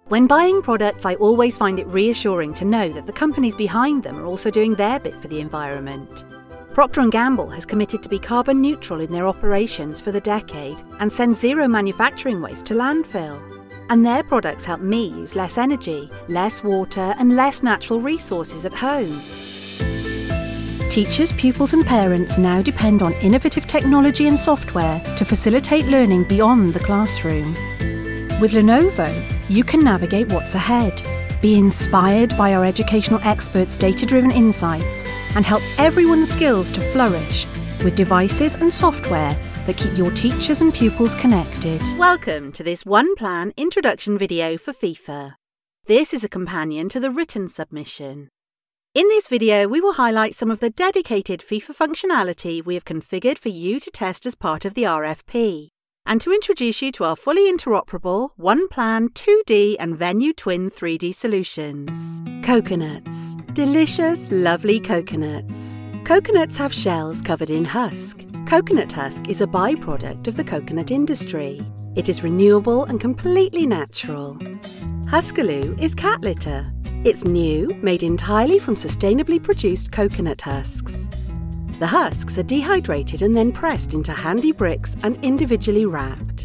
When buying products, I always find it reassuring to know that the companies behind them are also doing their bit for the environment. Procter & Gamble has committed to be carbon neutral in their operations for the decade and send zero manufacturing waste to landfill. And their products help me use less energy, less water and less natural resources at home. Teachers, pupils and parents now depend on innovative technology and software to facilitate learning beyond the classroom. With Lenovo, you can navigate what's ahead, be inspired by our educational experts' data-driven insights, and help everyone's skills to flourish with devices and software that keep your teachers and pupils connected. Welcome to this One Plan introduction video for FIFA. This is a companion to the written submission. In this video, we will highlight some of the dedicated FIFA functionality we have configured for you to test as part of the RFP, and to introduce you to our fully interoperable One Plan 2D and Venue Twin 3D solutions. Coconuts. Delicious, lovely coconuts. Coconuts have shells covered in husk. Coconut husk is a byproduct of the coconut industry. It is renewable and completely natural. Huskaloo is cat litter. It's new, made entirely from sustainably produced coconut husks. The husks are dehydrated and then pressed into handy bricks and individually wrapped.